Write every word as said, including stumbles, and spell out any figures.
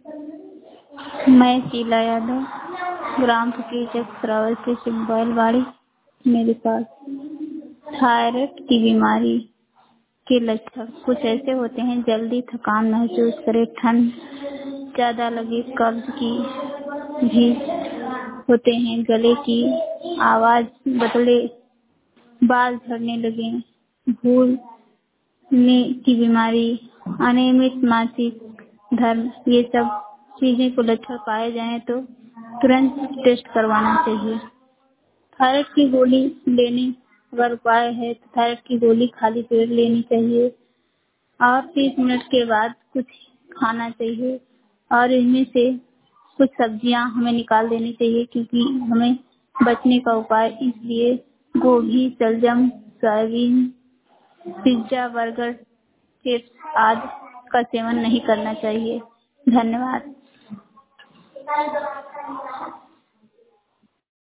मैं शीला यादव, ग्राम फकीरचक, श्रावस्ती बैलवाड़ी। मेरे पास थायराइड की बीमारी के लक्षण कुछ ऐसे होते हैं: जल्दी थकान महसूस करे, ठंड ज्यादा लगे, कब्ज की भी होते हैं, गले की आवाज बदले, बाल झड़ने लगे, भूलने की बीमारी, अनियमित मासिक धर्म। ये सब चीजें को लक्षण पाए जाएं तो तुरंत टेस्ट करवाना चाहिए। थायराइड की गोली लेने अगर उपाय है तो थायराइड की गोली खाली पेट लेनी चाहिए और तीस मिनट के बाद कुछ खाना चाहिए और इनमें से कुछ सब्जियां हमें निकाल देनी चाहिए, क्योंकि हमें बचने का उपाय इसलिए गोभी, शलजम, सोयाबीन, पिज्जा, बर्गर, चिप्स आदि का सेवन नहीं करना चाहिए। धन्यवाद।